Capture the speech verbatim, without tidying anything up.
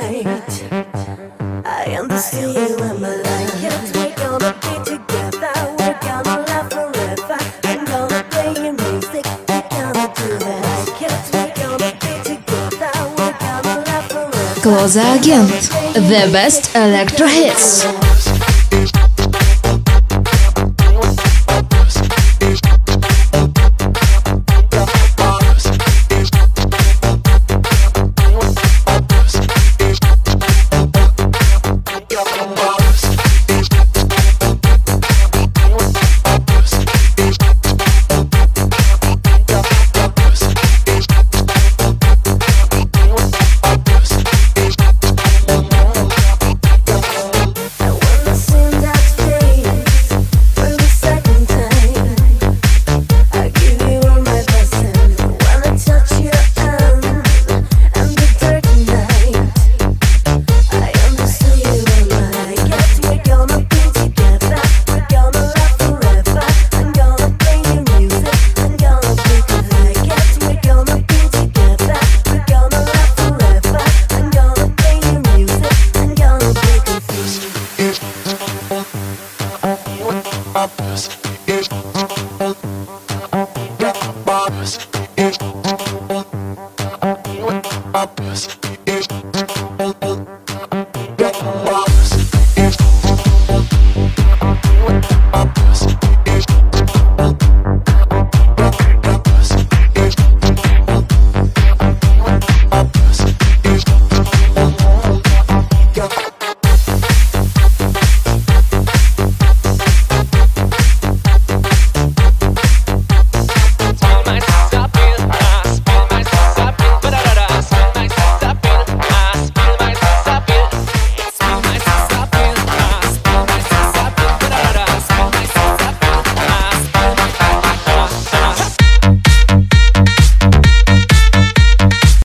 night. I understand you and my like it. We're gonna be together. We're gonna laugh forever. I'm gonna play your music. We're gonna do that. Like it. We're gonna be together. We're gonna laugh forever. Closer Agent, the best electro hits.